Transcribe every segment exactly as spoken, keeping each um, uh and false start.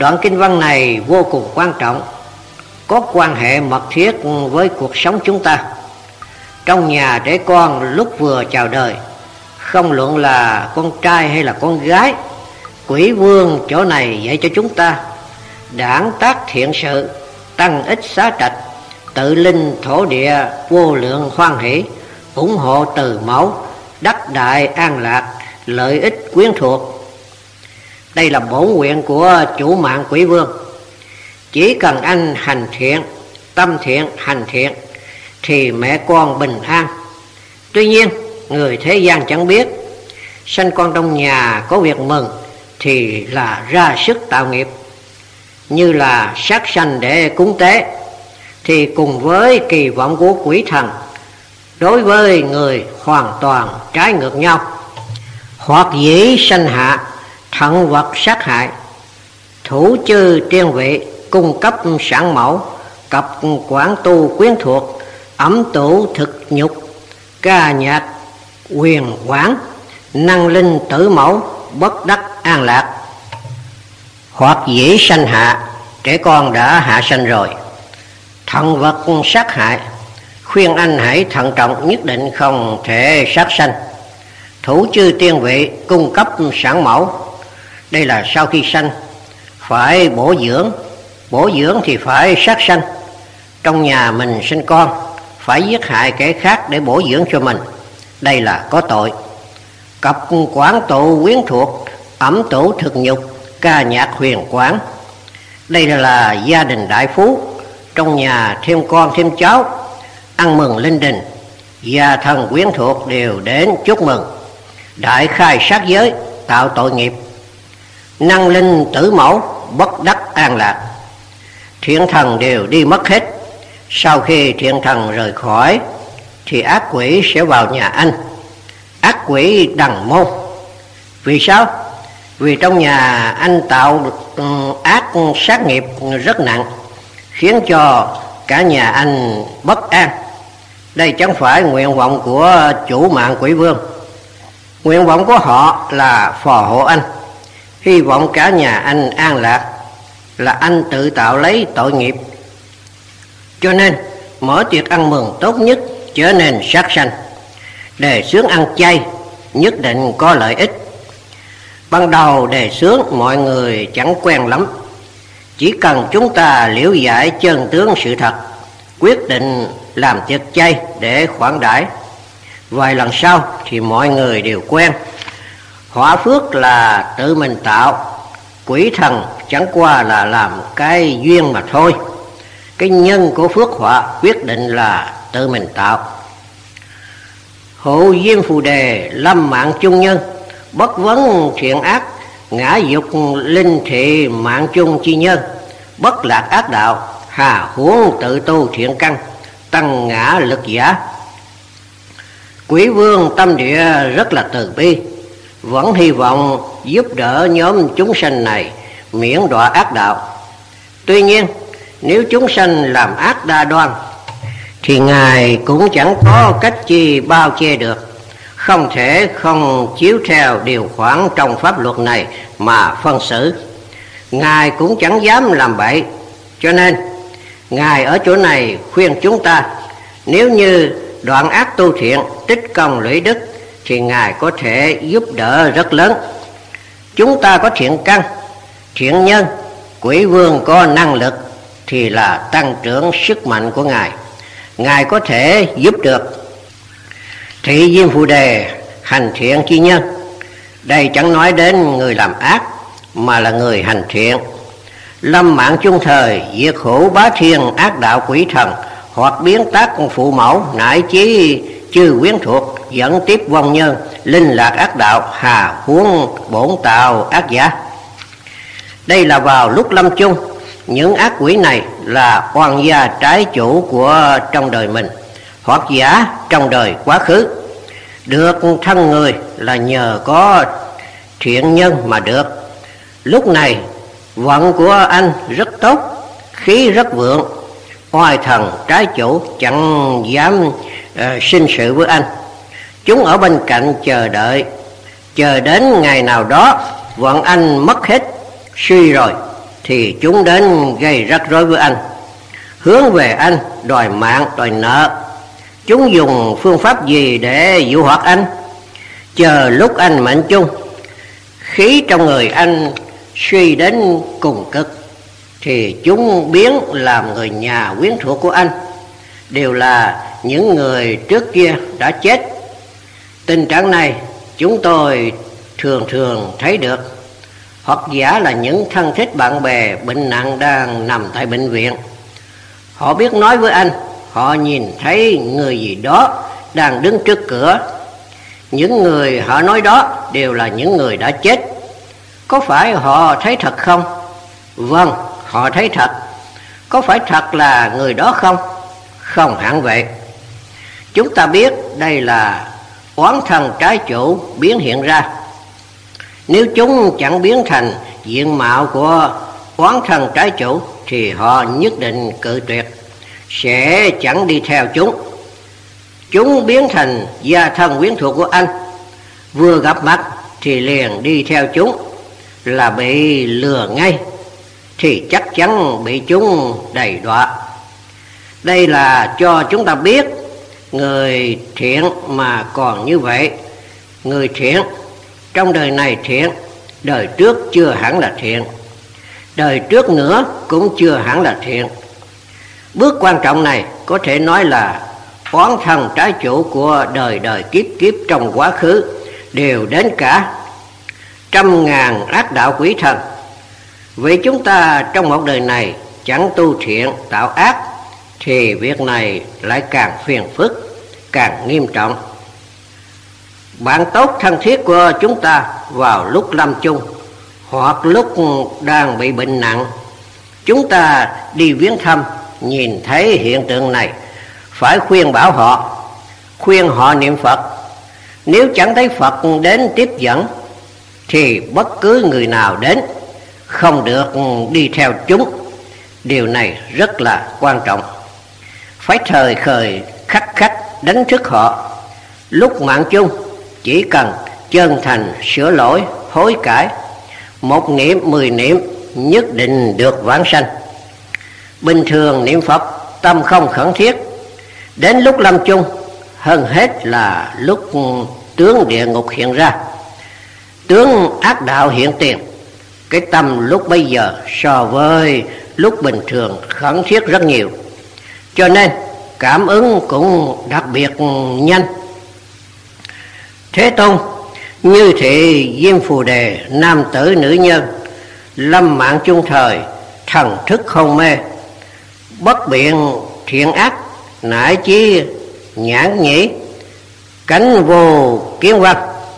Đoạn kinh văn này vô cùng quan trọng, có quan hệ mật thiết với cuộc sống chúng ta. Trong nhà trẻ con lúc vừa chào đời, không luận là con trai hay là con gái, Quỷ Vương chỗ này dạy cho chúng ta đảng tác thiện sự, tăng ích xá trạch, tự linh thổ địa, vô lượng hoan hỷ, ủng hộ từ mẫu, đắc đại an lạc, lợi ích quyến thuộc. Đây là bổn nguyện của chủ mạng Quỷ Vương. Chỉ cần anh hành thiện, tâm thiện, hành thiện thì mẹ con bình an. Tuy nhiên người thế gian chẳng biết, sanh con trong nhà có việc mừng thì là ra sức tạo nghiệp, như là sát sanh để cúng tế, thì cùng với kỳ vọng của quỷ thần đối với người hoàn toàn trái ngược nhau. Hoặc dĩ sanh hạ, thận vật sát hại, thủ chư tiên vị, cung cấp sản mẫu, cập quản tu quyến thuộc, ẩm tủ thực nhục, ca nhạc quyền quản, năng linh tử mẫu, bất đắc an lạc. Hoặc dĩ sanh hạ, trẻ con đã hạ sanh rồi. Thận vật sát hại, khuyên anh hãy thận trọng, nhất định không thể sát sanh. Thủ chư tiên vị, cung cấp sản mẫu, đây là sau khi sanh phải bổ dưỡng, bổ dưỡng thì phải sát sanh. Trong nhà mình sinh con phải giết hại kẻ khác để bổ dưỡng cho mình, đây là có tội. Cập quản tụ quyến thuộc, ẩm tủ thực nhục, ca nhạc huyền quán, đây là gia đình đại phú, trong nhà thêm con thêm cháu, ăn mừng linh đình, gia thần quyến thuộc đều đến chúc mừng. Đại khai sát giới, tạo tội nghiệp. Năng linh tử mẫu, bất đắc an lạc, thiện thần đều đi mất hết. Sau khi thiện thần rời khỏi thì ác quỷ sẽ vào nhà anh, ác quỷ đằng môn. Vì sao? Vì trong nhà anh tạo ác sát nghiệp rất nặng, khiến cho cả nhà anh bất an. Đây chẳng phải nguyện vọng của chủ mạng Quỷ Vương. Nguyện vọng của họ là phò hộ anh, hy vọng cả nhà anh an lạc, là anh tự tạo lấy tội nghiệp. Cho nên mở tiệc ăn mừng tốt nhất trở nên sát sanh, đề xướng ăn chay nhất định có lợi ích. Ban đầu đề xướng mọi người chẳng quen lắm, chỉ cần chúng ta liễu giải chân tướng sự thật, quyết định làm tiệc chay để khoản đãi. Vài lần sau thì mọi người đều quen. Họa phước là tự mình tạo, quỷ thần chẳng qua là làm cái duyên mà thôi. Cái nhân của phước họa quyết định là tự mình tạo. Hộ diêm phù đề, lâm mạng chung nhân, bất vấn thiện ác, ngã dục linh thị mạng chung chi nhân, bất lạc ác đạo, hà huống tự tu thiện căn, tăng ngã lực giả. Quỷ Vương tâm địa rất là từ bi, vẫn hy vọng giúp đỡ nhóm chúng sanh này miễn đọa ác đạo. Tuy nhiên nếu chúng sanh làm ác đa đoan thì Ngài cũng chẳng có cách chi bao che được, không thể không chiếu theo điều khoản trong pháp luật này mà phân xử. Ngài cũng chẳng dám làm bậy, cho nên Ngài ở chỗ này khuyên chúng ta, nếu như đoạn ác tu thiện, tích công lũy đức thì Ngài có thể giúp đỡ rất lớn. Chúng ta có thiện căn, thiện nhân, Quỷ Vương có năng lực thì là tăng trưởng sức mạnh của Ngài, Ngài có thể giúp được. Thị diêm phù đề, hành thiện chi nhân, đây chẳng nói đến người làm ác mà là người hành thiện. Lâm mạng chung thời, diệt hữu bá thiên ác đạo quỷ thần, hoặc biến tác phụ mẫu, nải chí chư quyến thuộc, dẫn tiếp vong nhân, linh lạc ác đạo, hà huống bổn tạo ác giả. Đây là vào lúc lâm chung, những ác quỷ này là oan gia trái chủ của trong đời mình, hoặc giả trong đời quá khứ. Được thân người là nhờ có thiện nhân mà được. Lúc này vận của anh rất tốt, khí rất vượng, oai thần trái chủ chẳng dám uh, sinh sự với anh. Chúng ở bên cạnh chờ đợi, chờ đến ngày nào đó vận anh mất hết, suy rồi thì chúng đến gây rắc rối với anh, hướng về anh đòi mạng đòi nợ. Chúng dùng phương pháp gì để dụ hoặc anh? Chờ lúc anh mệnh chung, khí trong người anh suy đến cùng cực, thì chúng biến làm người nhà quyến thuộc của anh, đều là những người trước kia đã chết. Tình trạng này chúng tôi thường thường thấy được, hoặc giả là những thân thích bạn bè bệnh nặng đang nằm tại bệnh viện. Họ biết nói với anh, họ nhìn thấy người gì đó đang đứng trước cửa. Những người họ nói đó đều là những người đã chết. Có phải họ thấy thật không? Vâng, họ thấy thật. Có phải thật là người đó không? Không hẳn vậy. Chúng ta biết đây là oán thân trái chủ biến hiện ra. Nếu chúng chẳng biến thành diện mạo của oán thân trái chủ thì họ nhất định cự tuyệt, sẽ chẳng đi theo chúng. Chúng biến thành gia thân quyến thuộc của anh, vừa gặp mặt thì liền đi theo chúng, là bị lừa ngay, thì chắc chắn bị chúng đầy đọa. Đây là cho chúng ta biết người thiện mà còn như vậy. Người thiện trong đời này thiện, đời trước chưa hẳn là thiện, đời trước nữa cũng chưa hẳn là thiện. Bước quan trọng này có thể nói là oán thân trái chủ của đời đời kiếp kiếp trong quá khứ đều đến cả trăm ngàn ác đạo quỷ thần. Vì chúng ta trong một đời này chẳng tu thiện tạo ác thì việc này lại càng phiền phức, càng nghiêm trọng. Bạn tốt thân thiết của chúng ta vào lúc lâm chung hoặc lúc đang bị bệnh nặng, chúng ta đi viếng thăm, nhìn thấy hiện tượng này, phải khuyên bảo họ, khuyên họ niệm Phật. Nếu chẳng thấy Phật đến tiếp dẫn thì bất cứ người nào đến không được đi theo chúng. Điều này rất là quan trọng. Phải thời khởi khắc khắc đánh thức họ. Lúc mạng chung chỉ cần chân thành sửa lỗi hối cải, một niệm mười niệm nhất định được vãng sanh. Bình thường niệm Phật tâm không khẩn thiết, đến lúc lâm chung hơn hết là lúc tướng địa ngục hiện ra, tướng ác đạo hiện tiền. Cái tâm lúc bây giờ so với lúc bình thường khẩn thiết rất nhiều, cho nên cảm ứng cũng đặc biệt nhanh. Thế Tôn như thị Diêm Phù Đề, nam tử nữ nhân, lâm mạng chung thời, thần thức hôn mê, bất biện thiện ác, nải chí nhãn nhĩ, cánh vô kiến văn.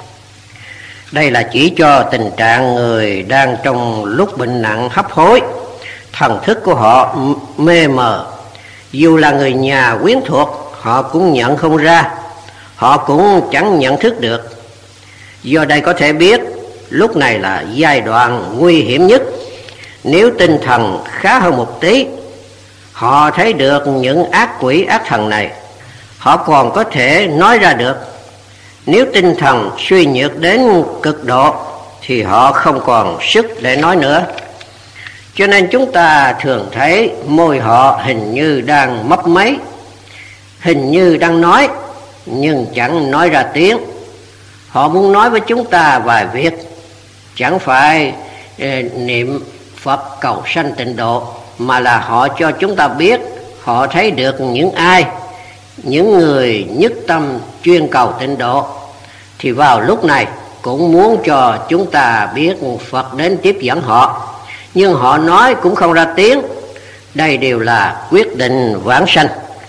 Đây là chỉ cho tình trạng người đang trong lúc bệnh nặng hấp hối, thần thức của họ mê mờ. Dù là người nhà quyến thuộc, họ cũng nhận không ra, họ cũng chẳng nhận thức được. Do đây có thể biết lúc này là giai đoạn nguy hiểm nhất. Nếu tinh thần khá hơn một tí, họ thấy được những ác quỷ ác thần này, họ còn có thể nói ra được. Nếu tinh thần suy nhược đến cực độ thì họ không còn sức để nói nữa. Cho nên chúng ta thường thấy môi họ hình như đang mấp máy, hình như đang nói nhưng chẳng nói ra tiếng. Họ muốn nói với chúng ta vài việc, chẳng phải eh, niệm Phật cầu sanh tịnh độ, mà là họ cho chúng ta biết họ thấy được những ai, những người nhất tâm chuyên cầu tịnh độ, thì vào lúc này cũng muốn cho chúng ta biết Phật đến tiếp dẫn họ, nhưng họ nói cũng không ra tiếng. Đây đều là quyết định vãng sanh.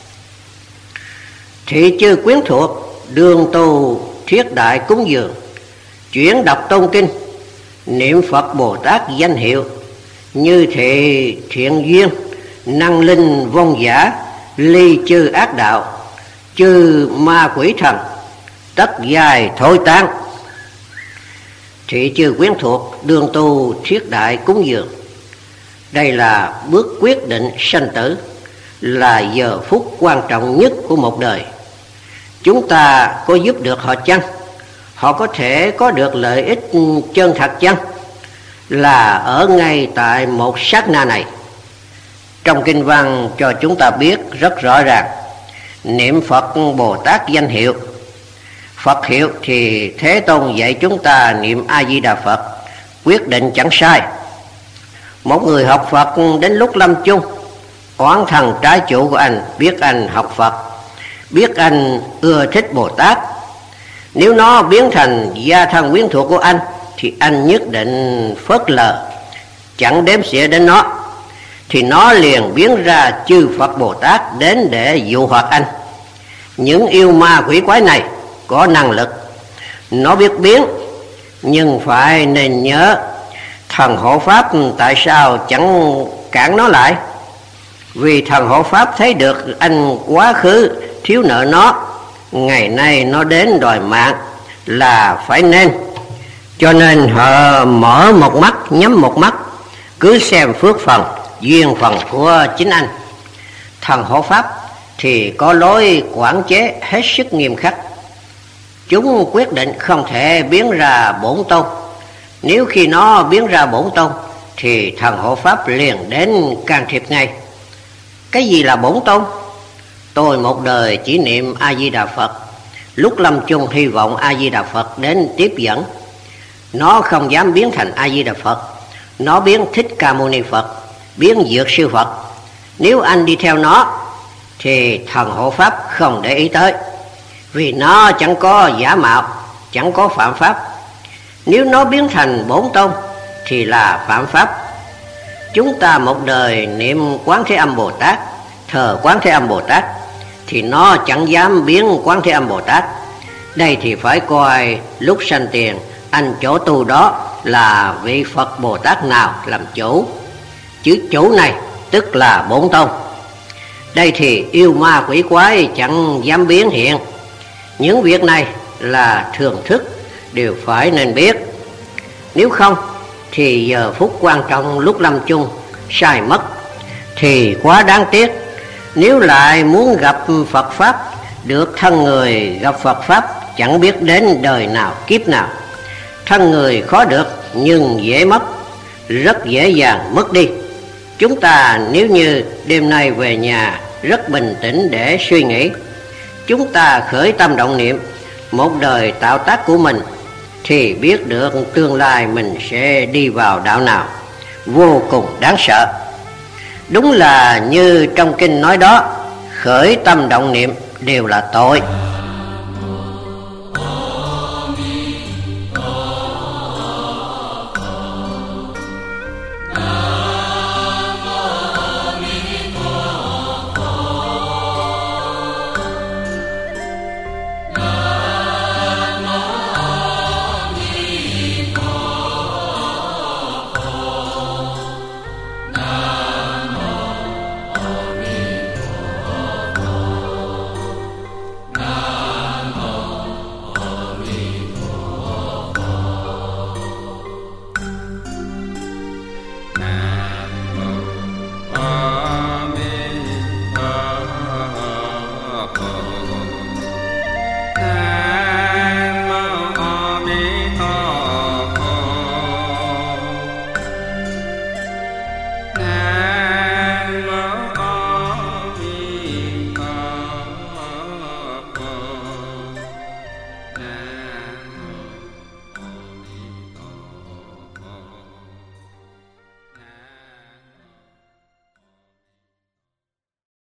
Thị chư quyến thuộc đường tu thiết đại cúng dường, chuyển đọc tôn kinh, niệm Phật Bồ Tát danh hiệu, như thị thiện duyên, năng linh vong giả, ly chư ác đạo, chư ma quỷ thần, tất dài thối tán. Thị chư quyến thuộc đường tu thiết đại cúng dường. Đây là bước quyết định sanh tử, là giờ phút quan trọng nhất của một đời. Chúng ta có giúp được họ chăng? Họ có thể có được lợi ích chân thật chăng? là ở ngay tại một sát na này. Trong kinh văn cho chúng ta biết rất rõ ràng, niệm Phật Bồ Tát danh hiệu. Phật hiệu thì Thế Tôn dạy chúng ta niệm A Di Đà Phật, quyết định chẳng sai. Một người học Phật đến lúc lâm chung, oán thần trái chủ của anh biết anh học Phật, biết anh ưa thích Bồ Tát. Nếu nó biến thành gia thân quyến thuộc của anh thì anh nhất định phớt lờ, chẳng đếm xỉa đến nó, thì nó liền biến ra chư Phật Bồ Tát đến để dụ hoặc anh. Những yêu ma quỷ quái này có năng lực, nó biết biến, nhưng phải nên nhớ thần hộ pháp tại sao chẳng cản nó lại. Vì thần hộ pháp thấy được anh quá khứ thiếu nợ nó, ngày nay nó đến đòi mạng là phải nên. Cho nên họ mở một mắt nhắm một mắt, cứ xem phước phần duyên phần của chính anh. Thần hộ pháp thì có lối quản chế hết sức nghiêm khắc. Chúng quyết định không thể biến ra bổn tôn. Nếu khi nó biến ra bổn tôn thì thần hộ pháp liền đến can thiệp ngay. Cái gì là bổn tôn? Tôi một đời chỉ niệm A Di Đà Phật, lúc lâm chung hy vọng A Di Đà Phật đến tiếp dẫn. Nó không dám biến thành A Di Đà Phật, nó biến Thích Ca Mâu Ni Phật, biến Dược Sư Phật. Nếu anh đi theo nó thì thần hộ pháp không để ý tới, vì nó chẳng có giả mạo, chẳng có phạm pháp. Nếu nó biến thành bổn tôn thì là phạm pháp. Chúng ta một đời niệm Quán Thế Âm Bồ Tát, thờ Quán Thế Âm Bồ Tát, thì nó chẳng dám biến Quán Thế Âm Bồ Tát. Đây thì phải coi lúc sanh tiền anh chỗ tu đó là vị Phật Bồ Tát nào làm chủ. Chữ chủ này tức là bổn tôn. Đây thì yêu ma quỷ quái chẳng dám biến hiện. Những việc này là thường thức, đều phải nên biết. Nếu không thì giờ phút quan trọng lúc lâm chung sai mất thì quá đáng tiếc. Nếu lại muốn gặp Phật Pháp, được thân người gặp Phật Pháp chẳng biết đến đời nào kiếp nào. Thân người khó được nhưng dễ mất, rất dễ dàng mất đi. Chúng ta nếu như đêm nay về nhà rất bình tĩnh để suy nghĩ, chúng ta khởi tâm động niệm một đời tạo tác của mình, thì biết được tương lai mình sẽ đi vào đạo nào, vô cùng đáng sợ. Đúng là như trong kinh nói đó, khởi tâm động niệm đều là tội. Nah.